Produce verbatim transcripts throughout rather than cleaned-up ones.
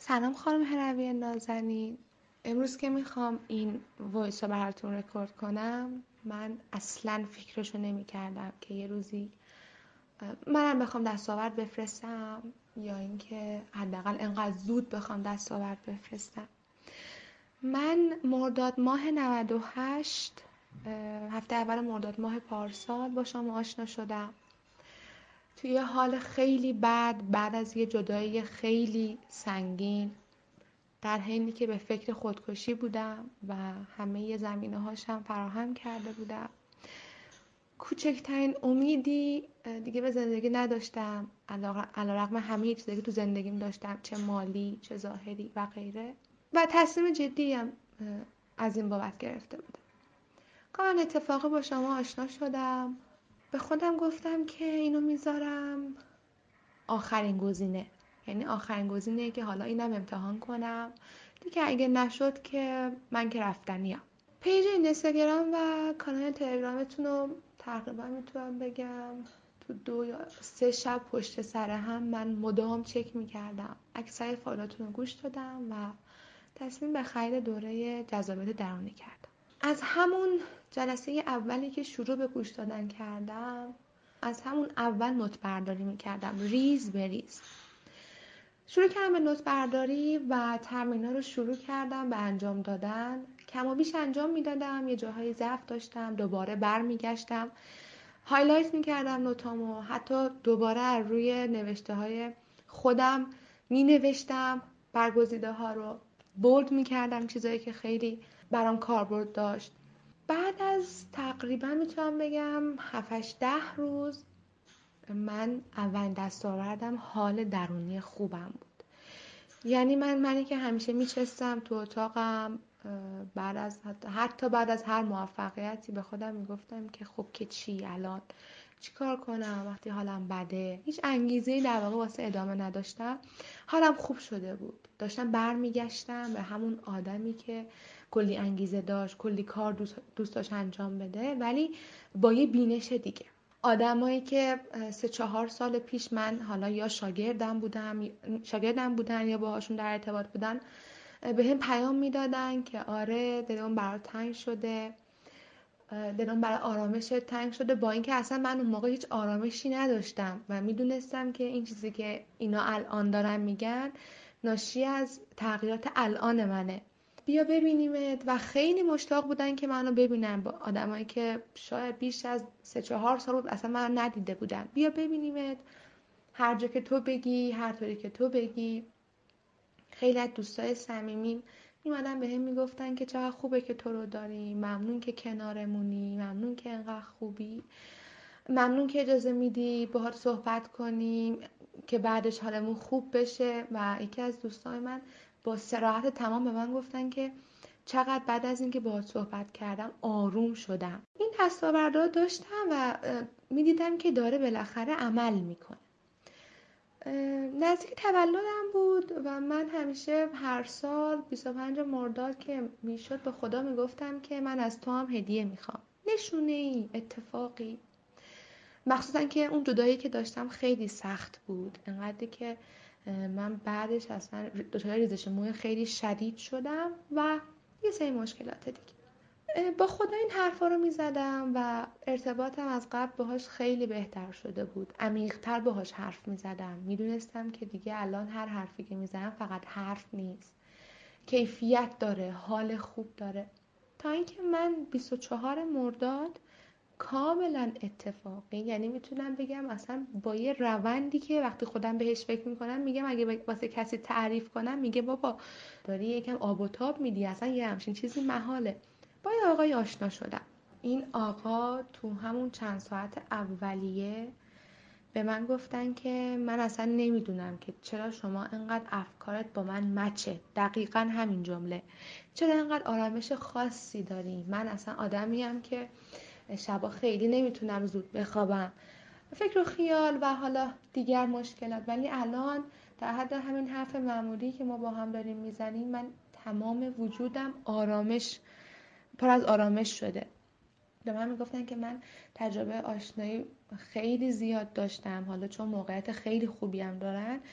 سلام خانم هروی نازنین. امروز که میخوام این وایس رو براتون رکورد کنم، من اصلا فکرشو نمی کردم که یه روزی منم بخوام دستاورد بفرستم، یا اینکه حداقل انقدر زود بخوام دستاورد بفرستم. من مرداد ماه نود و هشت، هفته اول مرداد ماه پارسال با شما آشنا شدم. توی یه حال خیلی بد، بعد از یه جدایی خیلی سنگین، در حینی که به فکر خودکشی بودم و همه زمینه هاشم فراهم کرده بودم. کوچکترین امیدی دیگه به زندگی نداشتم، علیرغم همه چیزی که تو زندگیم داشتم، چه مالی چه ظاهری و غیره، و تصمیم جدی هم از این بابت گرفته بودم. کاملا اتفاقی با شما آشنا شدم. به خودم گفتم که اینو میذارم آخرین گزینه، یعنی آخرین گزینه که حالا اینم امتحان کنم دیگه، اگه نشد که من که رفتنیم. پیج اینستاگرام و کانال تلگرامتون رو تقریبا میتونم بگم تو دو یا سه شب پشت سر هم من مدام چک میکردم، اکثر فایلاتون رو گوش دادم و تصمیم به خرید دوره جذابیت درونی کردم. از همون جلسه اولی که شروع به گوش دادن کردم، از همون اول نوت برداری میکردم، ریز به ریز شروع کردم به نوت برداری و تمرین‌ها رو شروع کردم به انجام دادن. کم و بیش انجام میدادم، یه جاهای ضعف داشتم، دوباره برمیگشتم هایلایت میکردم نوتامو، حتی دوباره از روی نوشته های خودم می نوشتم برگزیده ها رو، بولد میکردم چیزایی که خیلی برام کاربرد داشت. بعد از تقریبا میتونم بگم هفت ده روز، من اولین دستاوردم حال درونی خوبم بود. یعنی من منی که همیشه میچستم تو اتاقم، بعد از حتی بعد از هر موفقیتی به خودم میگفتم که خب که چی الان چی کار کنم وقتی حالم بده، هیچ انگیزه‌ای در واقع واسه ادامه نداشتم. حالم خوب شده بود، داشتم برمیگشتم به همون آدمی که کلی انگیزه داشت، کلی کار دوست, دوست داشت انجام بده، ولی با یه بینش دیگه. آدمایی که سه چهار سال پیش من حالا یا شاگردم بودم شاگردم بودن یا باهاشون در ارتباط بودن، به هم پیام میدادن که آره دلم برات تنگ شده، دلم برای آرامش تنگ شده، با اینکه اصلا من اون موقع هیچ آرامشی نداشتم و میدونستم که این چیزی که اینا الان دارن میگن ناشی از تغییرات الان منه. بیا ببینیمت، و خیلی مشتاق بودن که منو ببینن، با آدمایی که شاید بیش از سه چهار سال بود اصلا منو ندیده بودن. بیا ببینیمت، هر جا که تو بگی، هر طوری که تو بگی. خیلی از دوستای صمیمیم میمدن به هم میگفتن که چقدر خوبه که تو رو داریم، ممنون که کنارمونی، ممنون که انقدر خوبی، ممنون که اجازه میدی باهات صحبت کنیم که بعدش حالمون خوب بشه. و یکی از دوستای من با صراحت تمام به من گفتن که چقدر بعد از اینکه باهات صحبت کردم آروم شدم. این دستاوردها داشتم و میدیدم که داره بالاخره عمل میکنه. نزدیک تولدم بود و من همیشه هر سال بیست و پنجم مرداد که میشد به خدا میگفتم که من از تو هم هدیه میخوام، نشونه ای، اتفاقی. مخصوصا که اون جدایی که داشتم خیلی سخت بود، انقدری که من بعدش اصلا دچار ریزش موی خیلی شدید شدم و یه سری مشکلات دیگه. با خدا این حرفا رو میزدم و ارتباطم از قبل باهاش خیلی بهتر شده بود، عمیق‌تر باهاش حرف میزدم. میدونستم که دیگه الان هر حرفی که میزنم فقط حرف نیست، کیفیت داره، حال خوب داره. تا اینکه من بیست و چهارم مرداد کاملا اتفاقی، یعنی میتونم بگم اصلا با یه روندی که وقتی خودم بهش فکر میکنم میگم اگه واسه کسی تعریف کنم میگه بابا داری یکم آب و تاب میدی، اصلا یه همچین چیزی محاله. با یه آقای آشنا شدم. این آقا تو همون چند ساعت اولیه به من گفتن که من اصلا نمیدونم که چرا شما انقدر افکارت با من مچه، دقیقا همین جمله، چرا انقدر آرامش خاصی داری. من اصلا آدمیم که شبا خیلی نمیتونم زود بخوابم، فکر و خیال و حالا دیگر مشکلات، ولی الان در حد همین حرف معمولی که ما با هم داریم میزنیم من تمام وجودم آرامش، پر از آرامش شده. به من میگفتن که من تجربه آشنایی خیلی زیاد داشتم، حالا چون موقعیت خیلی خوبی هم دارن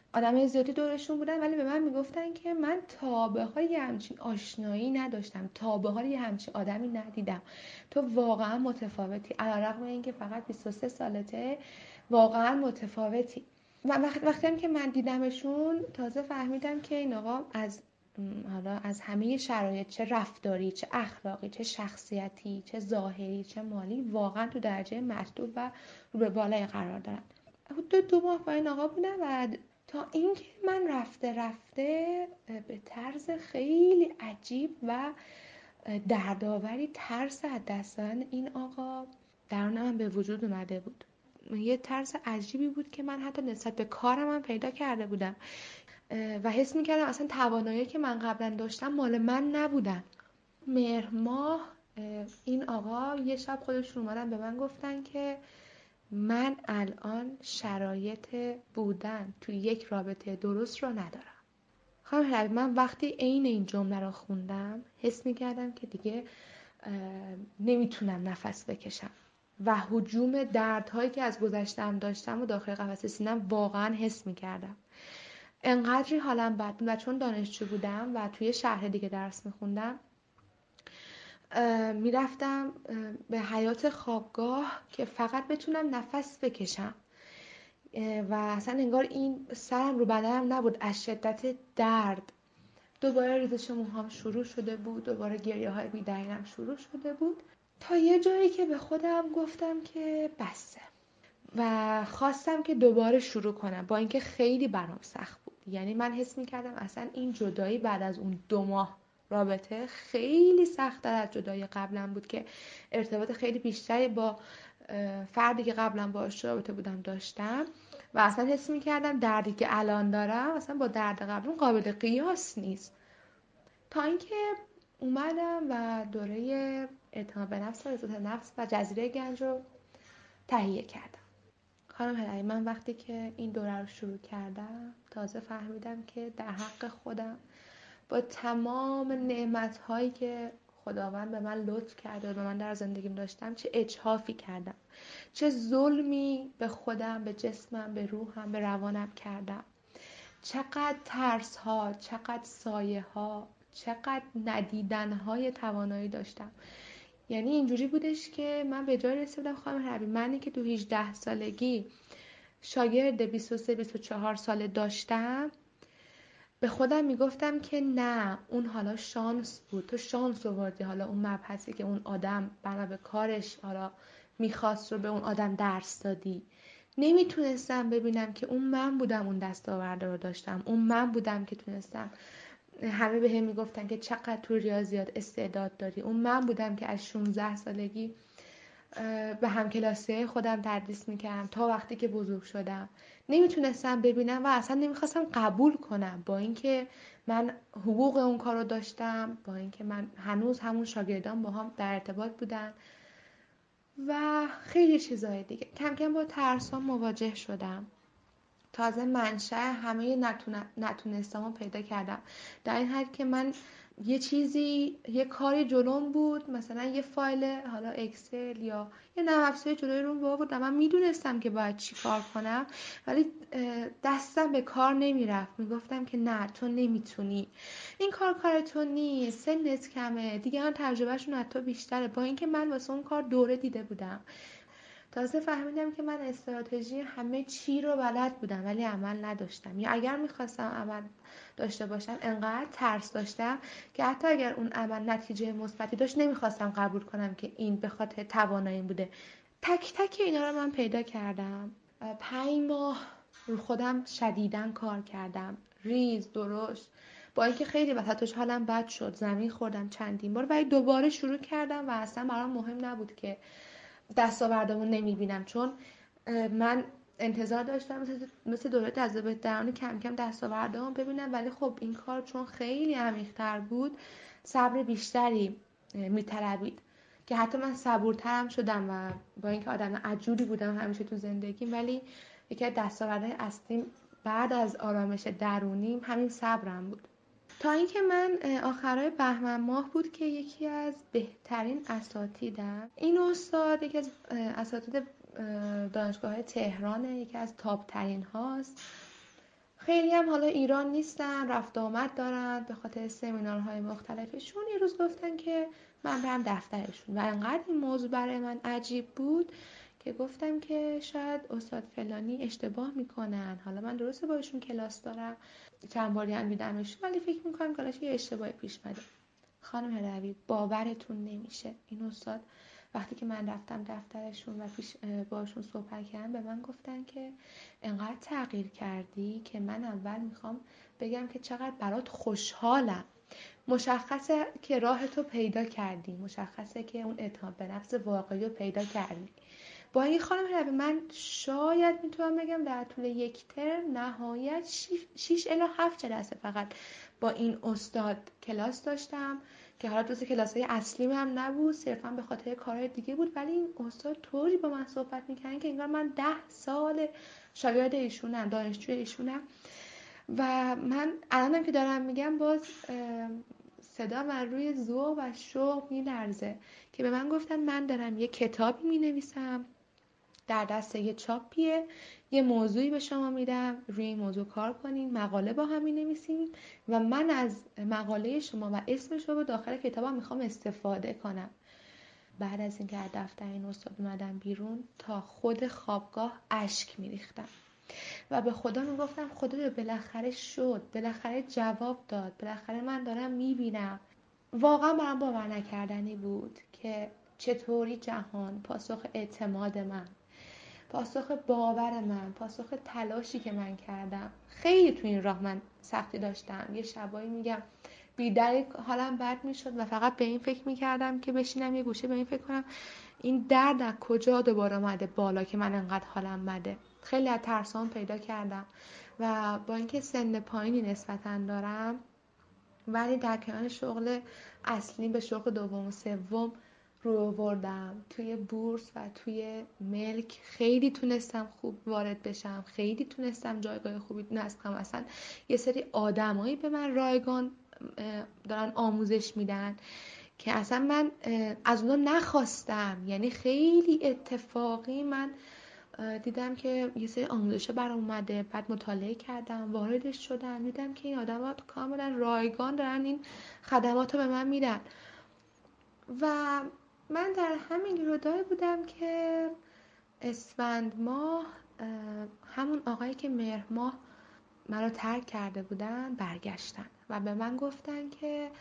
آدمای زیادی دورشون بودن ولی به من میگفتن که من تا به حال یه همچین آشنایی نداشتم، تا به حال یه همچین آدمی ندیدم، تو واقعا متفاوتی، علیرغم اینکه فقط بیست و سه سالته واقعا متفاوتی. و وقت وقتی که من دیدمشون تازه فهمیدم که این آقا از حالا از همه شرایط، چه رفتاری، چه اخلاقی، چه شخصیتی، چه ظاهری، چه مالی، واقعا تو درجه مطلوب و رو به بالای قرار دارن. حدود دو ماه با این آقا بودم و تا اینکه من رفته رفته به طرز خیلی عجیب و دردآوری ترس از دست دادن این آقا درون من به وجود اومده بود. یه ترس عجیبی بود که من حتی نسبت به کارم هم پیدا کرده بودم و حس میکردم اصلا توانایی که من قبلا داشتم مال من نبودن. مهر ماه این آقا یه شب خودشون اومدن به من گفتن که من الان شرایط بودن توی یک رابطه درست رو ندارم. خانم حبیب، من وقتی عین این جمله رو خوندم حس میکردم که دیگه نمیتونم نفس بکشم و هجوم دردهایی که از گذشتم داشتم و داخل قفسه سینم واقعا حس میکردم. انقدری حالم بد بود و چون دانشجو بودم و توی شهر دیگه درس میخوندم میرفتم به حیاط خوابگاه که فقط بتونم نفس بکشم و اصلا انگار این سرم رو بدنم نبود از شدت درد. دوباره ریزش موهام شروع شده بود، دوباره گریه های بی‌دلیلم شروع شده بود تا یه جایی که به خودم گفتم که بسه و خواستم که دوباره شروع کنم، با اینکه خیلی برام سخت بود. یعنی من حس میکردم اصلا این جدایی بعد از اون دو ماه رابطه خیلی سخت‌تر از جدایی قبلا بود که ارتباط خیلی بیشتری با فردی که قبلا باهاش رابطه بودم داشتم و اصلا حس میکردم دردی که الان دارم اصلا با درد قبلا قابل قیاس نیست. تا اینکه اومدم و دوره اعتماد به نفس و عزت نفس و جزیره گنج رو تهیه کردم. خانم هلال، من وقتی که این دوره رو شروع کردم تازه فهمیدم که در حق خودم با تمام نعمت‌هایی که خداوند به من لطف کرده و به من در زندگیم داشتم چه اجحافی کردم، چه ظلمی به خودم، به جسمم، به روحم، به روانم کردم. چقدر ترس ها، چقدر سایه ها، چقدر ندیدن های توانایی داشتم. یعنی اینجوری بودش که من به جای رسیدم خانم ربی، منی که تو هجده سالگی شاگرد بیست و سه بیست و چهار ساله داشتم به خودم میگفتم که نه، اون حالا شانس بود، تو شانس آوردی، حالا اون مبحثی که اون آدم بنا به کارش حالا میخواست رو به اون آدم درس دادی. نمیتونستم ببینم که اون من بودم اون دستاورده رو داشتم، اون من بودم که تونستم. همه به هم میگفتن که چقدر تو ریاضیات استعداد داری. اون من بودم که از شانزده سالگی به همکلاسی خودم تدریس میکردم تا وقتی که بزرگ شدم. نمیتونستم ببینم و اصلا نمیخواستم قبول کنم، با اینکه من حقوق اون کار رو داشتم، با اینکه من هنوز همون شاگردان با هم در ارتباط بودن و خیلی چیزهای دیگه. کم کم با ترسام مواجه شدم. تازه منشأ همه نتونستم رو پیدا کردم، در این حد که من یه چیزی، یه کاری جلوم بود، مثلا یه فایل حالا اکسل یا یه نرم افزاری جلوی روم بود و من میدونستم که باید چی کار کنم ولی دستم به کار نمیرفت. میگفتم که نه، تو نمیتونی، این کار کار تو نیست، سنت کمه، دیگران تجربهشون از تو بیشتره. با اینکه من واسه اون کار دوره دیده بودم. تازه فهمیدم که من استراتژی همه چی رو بلد بودم ولی عمل نداشتم، یا اگر میخواستم عمل داشته باشم انقدر ترس داشتم که حتی اگر اون عمل نتیجه مثبتی داشت نمیخواستم قبول کنم که این به خاطر تواناییم بوده. تک تک اینا رو من پیدا کردم. پنج ماه رو خودم شدیداً کار کردم، ریز درشت، با اینکه خیلی وسطش حالم بد شد، زمین خوردم چندین بار، ولی دوباره شروع کردم و اصلا برام مهم نبود که دستاوردمو نمیبینم، چون من انتظار داشتم مثل, مثل دوره تجربه درونی کم کم دستاوردمو ببینم، ولی خب این کار چون خیلی عمیق‌تر بود صبر بیشتری میطلبید که حتی من صبورترم شدم و با اینکه آدم عجولی بودم همیشه تو زندگیم، ولی یکی از دستاوردهای اصلیم بعد از آرامش درونیم همین صبرم بود. تا اینکه من آخرای بهمن ماه بود که یکی از بهترین اساتیدم، این استاد یکی از اساتید دانشگاه تهرانه، یکی از تاپ ترین هاست، خیلی هم حالا ایران نیستن، رفت آمد دارن به خاطر سمینارهای مختلفشون. یه روز گفتن که من برم دفترشون و انقدر این موضوع برای من عجیب بود که گفتم که شاید استاد فلانی اشتباه میکنن، حالا من درسته باشون کلاس دارم، چند باری هم دیدمشون، ولی فکر میکنم که یه اشتباهی پیش اومده. خانم روی باورتون نمیشه، این استاد وقتی که من رفتم دفترشون و پیش باشون صحبت کردم به من گفتن که انقدر تغییر کردی که من اول میخوام بگم که چقدر برات خوشحالم. مشخصه که راه تو پیدا کردی، مشخصه که اون اعتماد به نفس واقعی رو پیدا کردی. با این خانم روی من شاید میتونم بگم در طول یک ترم نهایت شش الی هفت جلسه فقط با این استاد کلاس داشتم که حالا دوست کلاس‌های اصلیم هم نبود، صرفا به خاطر کارهای دیگه بود، ولی این استاد طوری با من صحبت می‌کردن که انگار من ده سال شاگرد ایشونم، دانشجوی ایشونم. و من الانم که دارم میگم باز صدا من روی ذوق و شوق میلرزه که به من گفتن من دارم یه کتابی مینویسم، در دسته یه چاپیه، یه موضوعی به شما میدم، روی این موضوع کار کنین، مقاله با هم مینویسیم و من از مقاله شما و اسم شما رو داخل کتابم میخوام استفاده کنم. بعد از اینکه از دفتر این استاد اومدم بیرون تا خود خوابگاه اشک میریختم و به خدا میگفتم خدا بالاخره شد، بالاخره جواب داد، بالاخره من دارم میبینم. واقعا برام باور نکردنی بود که چطوری جهان پاسخ اعتماد من، پاسخ باور من، پاسخ تلاشی که من کردم. خیلی تو این راه من سختی داشتم، یه شبایی میگم بی‌دلیل حالم بد میشد و فقط به این فکر میکردم که بشینم یه گوشه به این فکر کنم این درد از کجا دوباره اومده بالا که من انقدر حالم بده. خیلی از ترسام پیدا کردم و با اینکه سن پایینی نسبتاً دارم ولی در کنار شغل اصلی به شغل دوم و سوم رو آوردم. توی بورس و توی ملک خیلی تونستم خوب وارد بشم، خیلی تونستم جایگاه خوبی نصبم. اصلا یه سری آدمایی به من رایگان دارن آموزش میدن که اصلا من از اونا نخواستم، یعنی خیلی اتفاقی من دیدم که یه سری آموزش برام اومده، بعد مطالعه کردم، واردش شدم، دیدم که این آدم‌ها کاملا رایگان دارن این خدمات رو به من میدن و من در همین گیروداری بودم که اسفند ماه همون آقایی که مهر ماه منو ترک کرده بودن برگشتن و به من گفتن که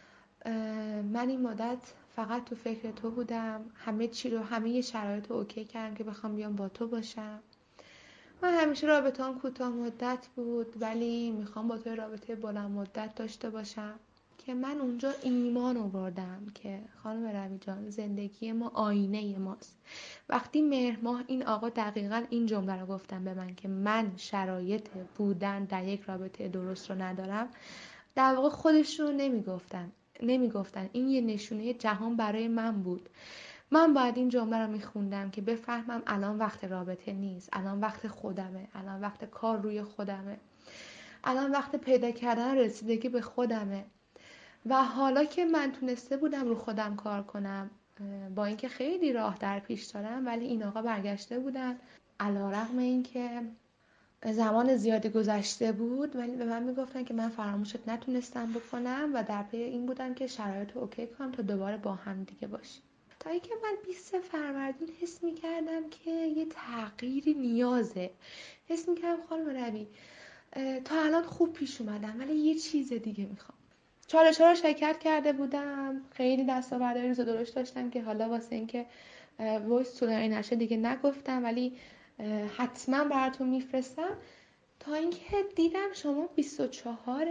من این مدت فقط تو فکر تو بودم، همه چی رو، همه شرایط رو اوکی کردم که بخوام بیام با تو باشم. من همیشه رابطه‌ام کوتاه مدت بود ولی میخوام با تو رابطه بلند مدت داشته باشم. که من اونجا ایمان آوردم که خانم روی جان زندگی ما آینه ماست. وقتی مهر ماه این آقا دقیقاً این جمله رو گفتن به من که من شرایط بودن در یک رابطه درست رو ندارم، در واقع خودشون رو نمیگفتن نمیگفتن این یه نشونه جهان برای من بود. من باید این جمله رو میخوندم که بفهمم الان وقت رابطه نیست، الان وقت خودمه، الان وقت کار روی خودمه، الان وقت پیدا کردن رسیدگی به خودمه. و حالا که من تونسته بودم رو خودم کار کنم، با اینکه خیلی راه در پیش دارم، ولی این آقا برگشته بودن علیرغم اینکه زمان زیادی گذشته بود، ولی به من میگفتن که من فراموشت نتونستم بکنم و در پی این بودن که شرایط رو اوکی کنم تا دوباره با هم دیگه باشیم. تا اینکه من بیست فروردین حس میکردم که یه تغییری نیازه. حس میکردم خانم روی تا الان خوب پیش اومدم ولی یه چیز دیگه میخوام. چالش ها رو شرکت کرده بودم، خیلی دستاوردهای ریز و درشت داشتم که حالا واسه اینکه وایس طولانی نشه دیگه نگفتم، ولی حتما براتون میفرستم. تا اینکه دیدم شما بیست و چهار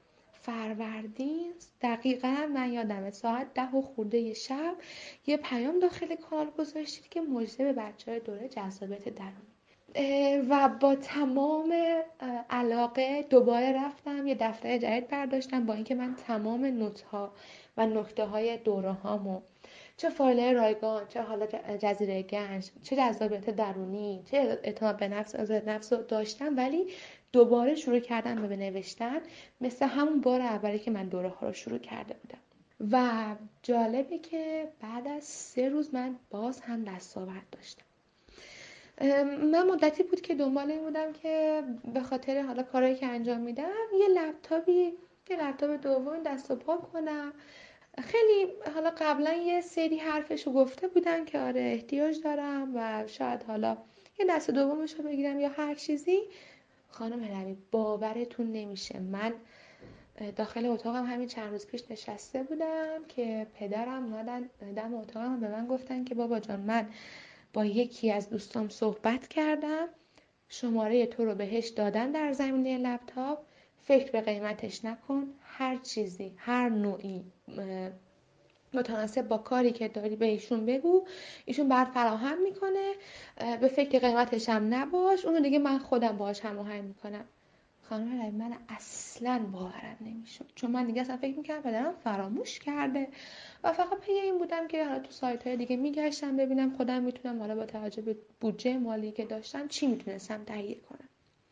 فروردین دقیقاً من یادمه ساعت ده و خورده شب یه پیام داخل کانال گذاشتید که مژده به بچه‌های دوره جذابیت درونی. و با تمام علاقه دوباره رفتم یه دفتر جدید برداشتم، با اینکه من تمام نوت‌ها و نکته‌های دوره هامو، چه فایل رایگان، چه حالا جزیره گنج، چه جذابیت درونی، چه اعتماد به نفس از نفس رو داشتم، ولی دوباره شروع کردم به نوشتن مثل همون بار اولی که من دوره ها رو شروع کرده بودم. و جالبه که بعد از سه روز من باز هم دستاورد داشتم. من مدتی بود که دنبال این بودم که به خاطر حالا کارهایی که انجام میدم یه لپتاپی یه لپتاپ دوم دست و پا کنم. خیلی حالا قبلا یه سری حرفشو گفته بودن که آره احتیاج دارم و شاید حالا یه دست دومشو بگیرم یا هر چیزی. خانم هلوی باورتون نمیشه، من داخل اتاقم همین چند روز پیش نشسته بودم که پدرم اومدن دم اتاقم به من گفتن که بابا جان من با یکی از دوستام صحبت کردم، شماره تو رو بهش دادن در زمینه لپتاپ، فکر به قیمتش نکن، هر چیزی هر نوعی متناسب با کاری که داری به ایشون بگو، ایشون بعد فراهم میکنه، به فکر قیمتش هم نباش، اونو دیگه من خودم باهاش هماهنگ میکنم. خانم رای من اصلا باورم نمیشد، چون من دیگه اصلا فکر میکردم پدرم فراموش کرده و فقط پی این بودم که حالا تو سایت های دیگه میگشتم ببینم خودم میتونم حالا با توجه به بودجه مالی که داشتم چی میتونستم تهیه کنم.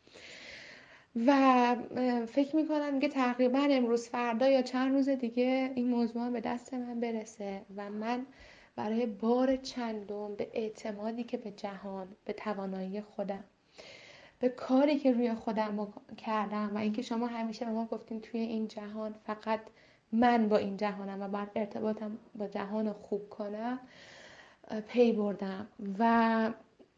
و فکر میکنم که تقریبا امروز فردا یا چند روز دیگه این موضوع به دست من برسه و من برای بار چندم به اعتمادی که به جهان، به توانایی خودم، به کاری که روی خودم کردم و اینکه شما همیشه به ما گفتین توی این جهان فقط من با این جهانم و باید ارتباطم با جهان خوب کنم، پی بردم و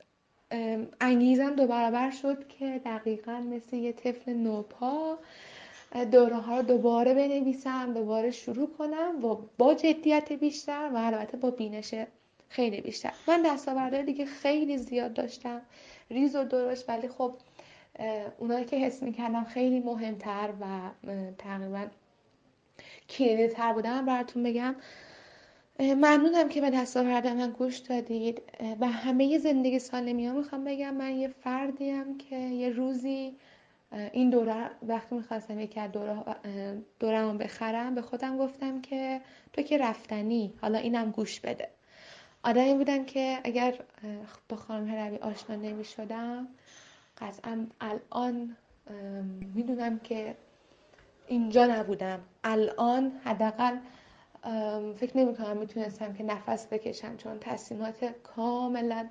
انگیزم دو برابر شد که دقیقاً مثل یه طفل نوپا دوره ها رو دوباره بنویسم، دوباره شروع کنم و با جدیت بیشتر و البته با بینش خیلی بیشتر. من دستاوردهای دیگه خیلی زیاد داشتم، ریز و درشت، ولی خب اونایی که حس میکردم خیلی مهمتر و تقریبا کلیدی تر بودم براتون بگم. ممنونم که به دستاورد من گوش دادید. و همه زندگی سالمی ها میخوام بگم من یه فردیم که یه روزی این دوره وقتی میخواستم یکی از دوره دوره‌مو بخرم به خودم گفتم که تو که رفتنی، حالا اینم گوش بده. آدمی بودم که اگر با خانم هلوی آشنا نمیشدم قطعا الان میدونم که اینجا نبودم. الان حداقل فکر نمی کنم میتونستم که نفس بکشم، چون تصمیمات کاملا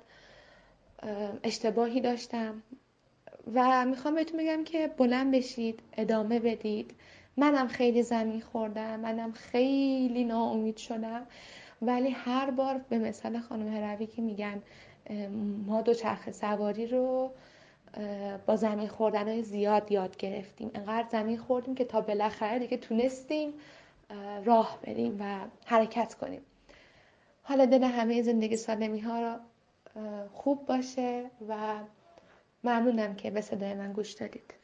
اشتباهی داشتم و میخوام بهتون بگم که بلند بشید، ادامه بدید. منم خیلی زمین خوردم، منم خیلی ناامید شدم، ولی هر بار به مثال خانم هروی که میگن ما دو چرخ سواری رو با زمین خوردنهای زیاد یاد گرفتیم، انقدر زمین خوردیم که تا بالاخره دیگه تونستیم راه بریم و حرکت کنیم. حالا دل همه زندگی سالمی ها رو خوب باشه و ممنونم که به صدای من گوش دادید.